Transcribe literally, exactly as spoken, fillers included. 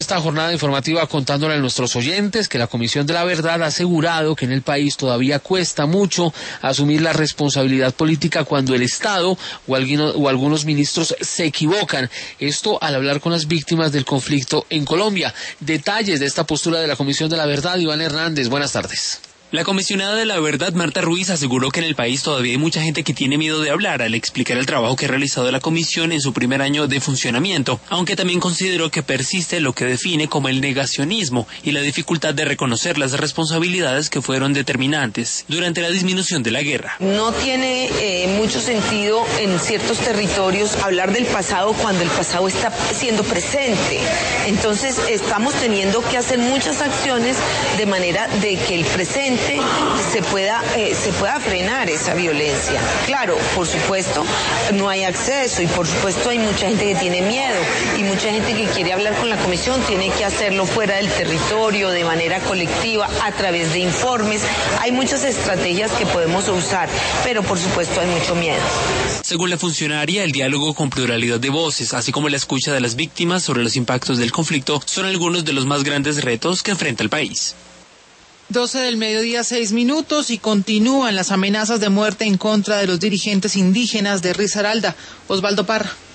Esta jornada informativa contándole a nuestros oyentes que la Comisión de la Verdad ha asegurado que en el país todavía cuesta mucho asumir la responsabilidad política cuando el Estado o, alguno, o algunos ministros se equivocan. Esto al hablar con las víctimas del conflicto en Colombia. Detalles de esta postura de la Comisión de la Verdad, Iván Hernández, buenas tardes. La comisionada de la Verdad, Marta Ruiz, aseguró que en el país todavía hay mucha gente que tiene miedo de hablar al explicar el trabajo que ha realizado la comisión en su primer año de funcionamiento, aunque también consideró que persiste lo que define como el negacionismo y la dificultad de reconocer las responsabilidades que fueron determinantes durante la disminución de la guerra. No tiene eh, mucho sentido en ciertos territorios hablar del pasado cuando el pasado está siendo presente. Entonces estamos teniendo que hacer muchas acciones de manera de que el presente se pueda eh, se pueda frenar esa violencia. Claro, por supuesto, no hay acceso y por supuesto hay mucha gente que tiene miedo y mucha gente que quiere hablar con la comisión, tiene que hacerlo fuera del territorio, de manera colectiva, a través de informes. Hay muchas estrategias que podemos usar, pero por supuesto hay mucho miedo. Según la funcionaria, el diálogo con pluralidad de voces, así como la escucha de las víctimas sobre los impactos del conflicto, son algunos de los más grandes retos que enfrenta el país. doce del mediodía, seis minutos, y continúan las amenazas de muerte en contra de los dirigentes indígenas de Risaralda. Osvaldo Parra.